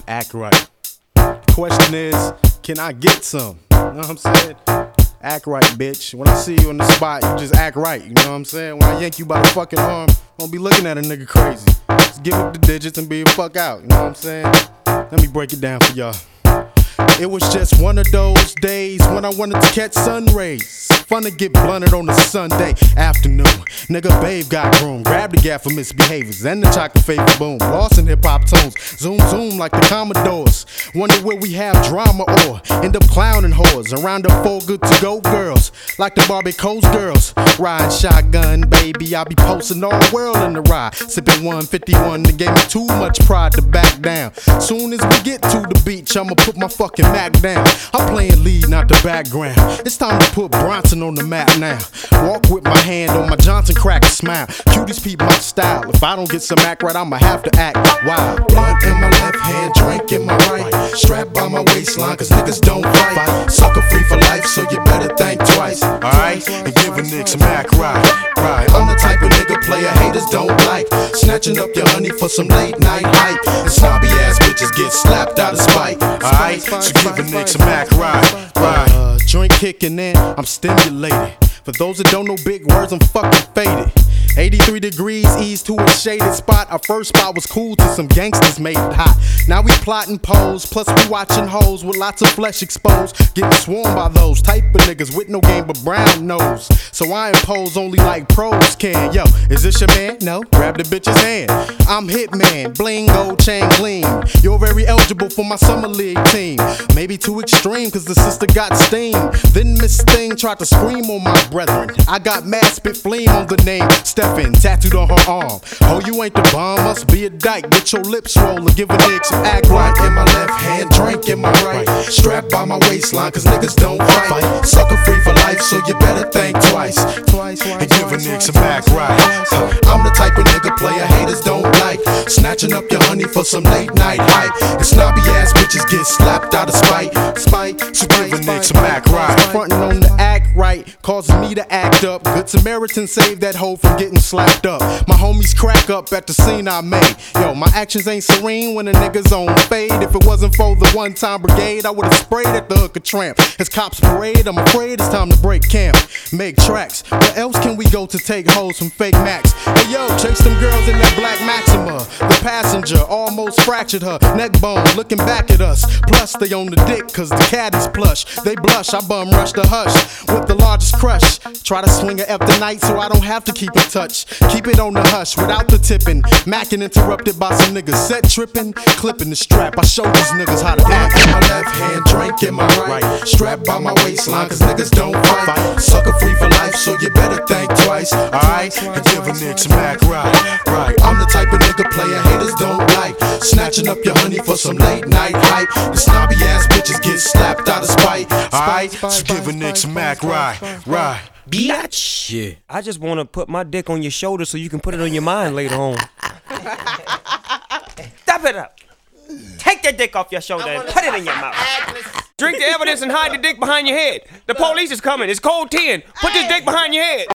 act right. Question is, can I get some? You know what I'm saying? Act right, bitch. When I see you in the spot, you just act right. You know what I'm saying? When I yank you by the fucking arm, don't be looking at a nigga crazy. Just give up the digits and be the fuck out. You know what I'm saying? Let me break it down for y'all. It was just one of those days when I wanted to catch sun rays. Fun to get blunted on a Sunday afternoon. Nigga babe got groom, grabbed the gap for misbehaviors and the chocolate favor boom. Lost in hip hop tones, zoom zoom like the Commodores. Wonder where we have drama or end up clowning whores around the four good to go girls, like the Barbie Coast girls. Riding shotgun, baby, I be posting all the world in the ride. Sipping 151, that gave me too much pride to back down. Soon as we get to the beach, I'ma put my fucking Mac down. I'm playing lead, not the background. It's time to put Bronson on the map now. Walk with my hand on my Johnson cracker smile. Cuties peep my style. If I don't get some act right, I'ma have to act wild. Blunt in my left hand, drink in my right. Strapped by my waistline, cause niggas don't fight. Sucker free for life, so you better think twice. Alright, and give a nigga some act right. I'm the type of nigga player haters don't like. Snatching up your honey for some late night hype. And snobby ass bitches get slapped out of spite. Alright, so give a nigga some act right. Joint kicking in, I'm stimulated. For those that don't know big words, I'm fucking faded. 83 degrees, ease to a shaded spot. Our first spot was cool till some gangsters made it hot. Now we plotting pose, plus we watching hoes with lots of flesh exposed. Getting swarmed by those type of niggas with no game but brown nose. So I impose only like pros can. Yo, is this your man? No, grab the bitch's hand. I'm Hitman, bling, gold chain gleam. You're very eligible for my summer league team. Maybe too extreme cause the sister got steam. Then Miss Thing tried to scream on my brethren. I got mad spit flame on the name Stephen, tattooed on her arm. Oh, you ain't the bomb, must be a dyke. Get your lips rollin', give a nigga some act right. In my left hand, drink in my right. Strapped by my waistline, cause niggas don't fight. Sucker free for life, so you better think twice. And give a nigga some act right. I'm the type of nigga player haters don't like. Snatching up your honey for some late night hype. And snobby ass bitches get slapped out of spite. So give a nigga some act right. Frontin' on the act right causes me to act up. Good Samaritan saved that hoe from getting slapped up. My homies crack up at the scene I made. Yo, my actions ain't serene when a nigga's on fade. If it wasn't for the one-time brigade, I would've sprayed at the hooker tramp. As cops parade, I'm afraid it's time to break camp. Make tracks. Where else can we go to take hoes from fake Macs? Hey yo, chase them girls in that black Maxima. The passenger almost fractured her neck bone, looking back at us. Plus they on the dick cause the cat is plush. They blush, I bum rush the hush with the largest crush. Try to swing a F the night so I don't have to keep in touch. Keep it on the hush without the tipping. Mackin' interrupted by some niggas set tripping. Clipping the strap, I show these niggas how to act. In my left hand, drink in my right. Strapped by my waistline, cause niggas don't fight. Sucker free for life, so you better think twice. Alright, and give a nigga some act right. I'm the type of nigga player haters don't like. Snatching up your honey for some late night hype. The snobby ass bitches get slapped out of spite. Alright, so give a nigga some act right. Biatch. Yeah, I just want to put my dick on your shoulder so you can put it on your mind later on. Stop it up. Take that dick off your shoulder and put it in your mouth. Drink the evidence and hide the dick behind your head. The police is coming. It's code 10. Put this dick behind your head.